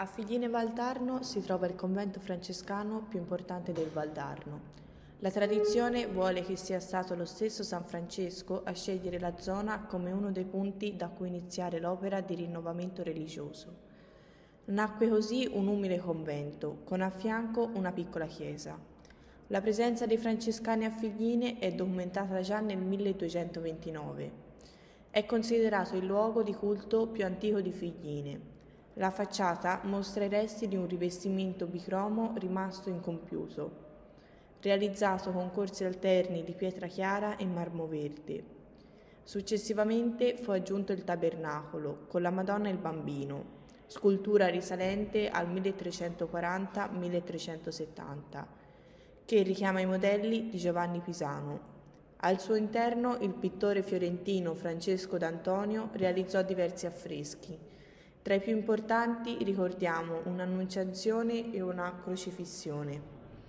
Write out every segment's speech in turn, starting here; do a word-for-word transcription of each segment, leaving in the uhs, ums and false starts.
A Figline Valdarno si trova il convento francescano più importante del Valdarno. La tradizione vuole che sia stato lo stesso San Francesco a scegliere la zona come uno dei punti da cui iniziare l'opera di rinnovamento religioso. Nacque così un umile convento, con a fianco una piccola chiesa. La presenza dei francescani a Figline è documentata già nel milleduecentoventinove. È considerato il luogo di culto più antico di Figline. La facciata mostra i resti di un rivestimento bicromo rimasto incompiuto, realizzato con corsi alterni di pietra chiara e marmo verde. Successivamente fu aggiunto il tabernacolo con la Madonna e il Bambino, scultura risalente al milletrecentoquaranta milletrecentosettanta, che richiama i modelli di Giovanni Pisano. Al suo interno il pittore fiorentino Francesco d'Antonio realizzò diversi affreschi. Tra i più importanti ricordiamo un'annunciazione e una crocifissione.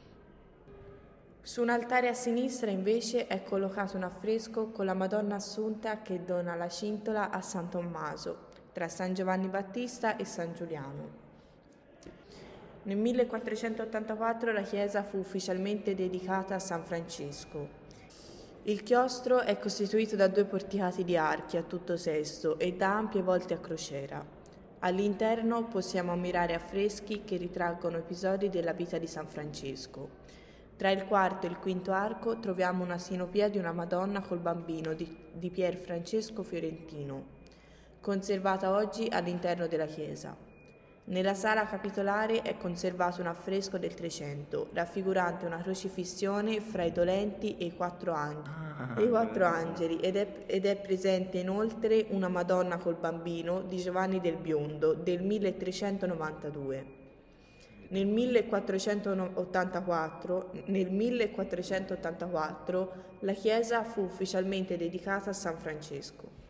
Su un altare a sinistra invece è collocato un affresco con la Madonna Assunta che dona la cintola a San Tommaso, tra San Giovanni Battista e San Giuliano. Nel millequattrocentottantaquattro la chiesa fu ufficialmente dedicata a San Francesco. Il chiostro è costituito da due porticati di archi a tutto sesto e da ampie volte a crociera. All'interno possiamo ammirare affreschi che ritraggono episodi della vita di San Francesco. Tra il quarto e il quinto arco troviamo una sinopia di una Madonna col Bambino di, di Pier Francesco Fiorentino, conservata oggi all'interno della chiesa. Nella sala capitolare è conservato un affresco del Trecento, raffigurante una crocifissione fra i dolenti e i quattro, ang- e i quattro angeli, ed è, ed è presente inoltre una Madonna col Bambino di Giovanni del Biondo del milletrecentonovantadue. Nel millequattrocentottantaquattro, nel millequattrocentottantaquattro la chiesa fu ufficialmente dedicata a San Francesco.